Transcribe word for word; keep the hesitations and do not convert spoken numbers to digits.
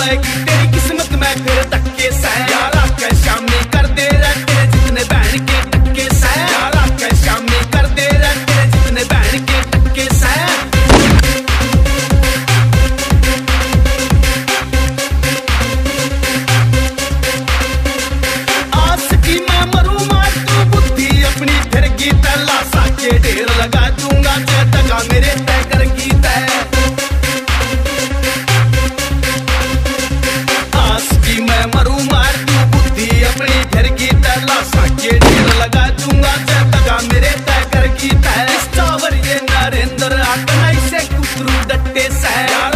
आएगी तेरी किस्मत में फिर धक्के से। यारा के शामी कर दे रहते जितने बहन के टक्के से। यारा के शामी कर दे रहते जितने बहन के टक्के से। आस की मैं मरूं मार तू बुद्धि अपनी फिरगी तला साके ढेर लगा दूंगा जे दगा मेरे तय करगी तय। आस की मैं मरूं मार तू बुद्धि अपनी फिरगी तला साके ढेर लगा दूंगा जे दगा मेरे तय करगी तय। इस टावर ये नरेंद्र आतना इसे कुतरू डट्टे से।